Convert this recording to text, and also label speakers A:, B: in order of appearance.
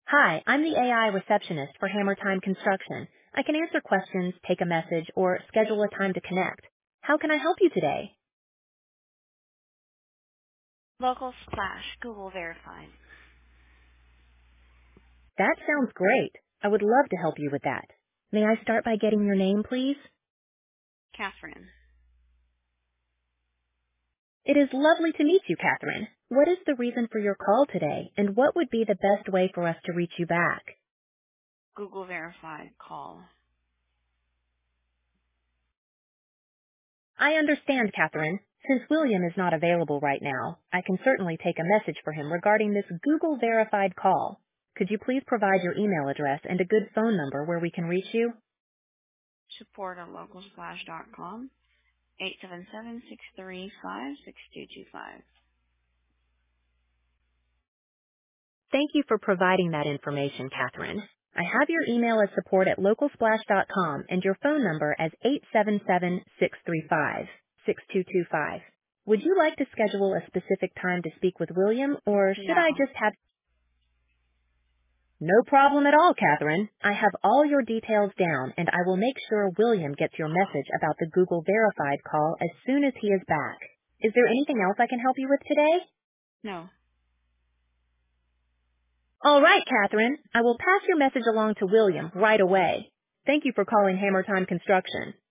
A: Hi, I'm the AI receptionist for Hammer Time Construction. I can answer questions, take a message, or schedule a time to connect. How can I help you today?
B: Local Splash, Google verified.
A: That sounds great. I would love to help you with that. May I start by getting your name, please?
B: Catherine.
A: It is lovely to meet you, Catherine. What is the reason for your call today, and what would be the best way for us to reach you back?
B: Google verified call.
A: I understand, Catherine. Since William is not available right now, I can certainly take a message for him regarding this Google verified call. Could you please provide your email address and a good phone number where we can reach you?
B: Support at localsplash.com. 877-635-6225.
A: Thank you for providing that information, Catherine. I have your email as support@localsplash.com and your phone number as 877-635-6225. Would you like to schedule a specific time to speak with William, or should
B: No.
A: I just have... No problem at all, Catherine. I have all your details down, and I will make sure William gets your message about the Google Verified call as soon as he is back. Is there anything else I can help you with today?
B: No.
A: All right, Catherine. I will pass your message along to William right away. Thank you for calling Hammer Time Construction.